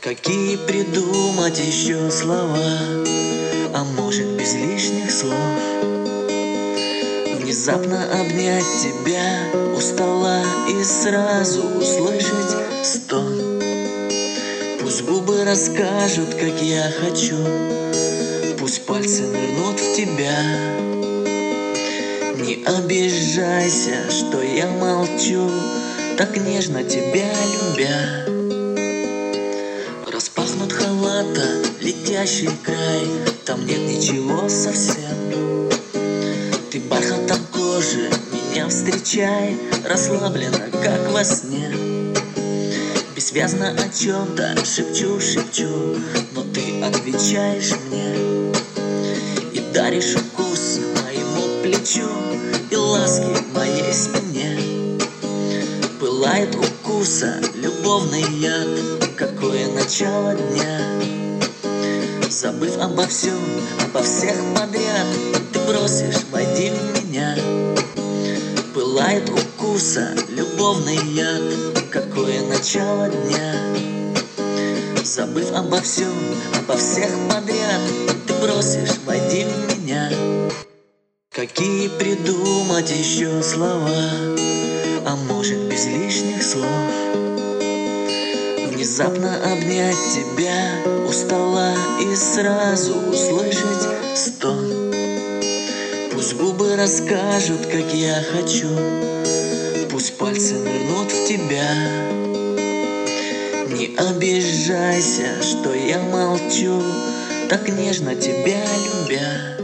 Какие придумать еще слова, а может без лишних слов? Внезапно обнять тебя у стола и сразу услышать стон. Пусть губы расскажут, как я хочу, пусть пальцы нырнут в тебя. Не обижайся, что я молчу, так нежно тебя любя. Распахнут халата, летящий край, там нет ничего совсем. Ты бархатом кожи меня встречай, расслабленно, как во сне. Бессвязно о чем-то шепчу, но ты отвечаешь мне. И даришь укус моему плечу и ласки моей спине. Пылает укуса любовный яд, какое начало дня. Забыв обо всем, обо всех подряд, ты бросишь, войди в меня. Пылает укуса любовный яд, какое начало дня. Забыв обо всем, обо всех подряд, ты бросишь, войди в меня. Какие придумать еще слова, а может без лишних слов? Внезапно обнять тебя у стола и сразу услышать стон. Пусть губы расскажут, как я хочу, пусть пальцы нырнут в тебя. Не обижайся, что я молчу, так нежно тебя любя.